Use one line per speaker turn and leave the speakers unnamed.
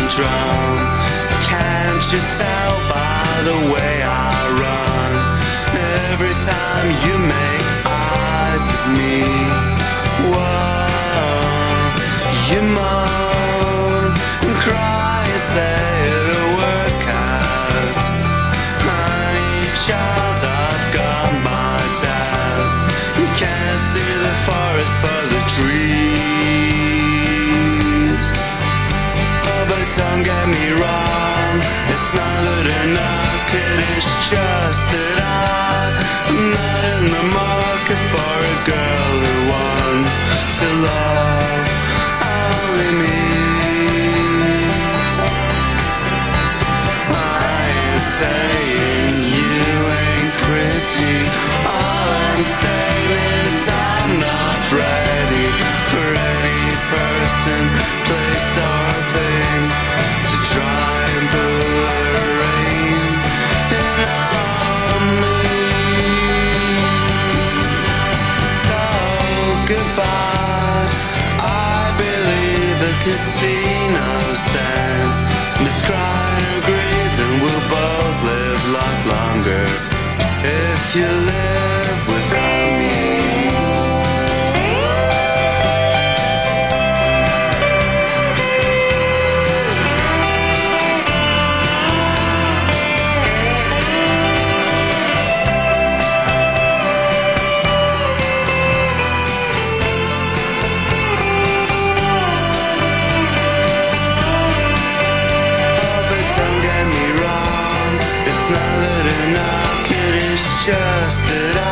drum. Can't you tell by the way I run? Every time you make eyes at me, whoa, you moan and cry and say it'll work out. Honey child, I've got my dad. You can't see the forest for the trees. Oh, but don't get me wrong, it's not good enough. It is just that I'm not in the market for a girl who wants to love only me. I ain't saying you ain't pretty. All I'm saying is I'm not ready for any person, place or thing to try and put a rain in on me. So goodbye, I believe the casino stands. Just crying or grieving, we'll both live a lot longer if you live without me. Just that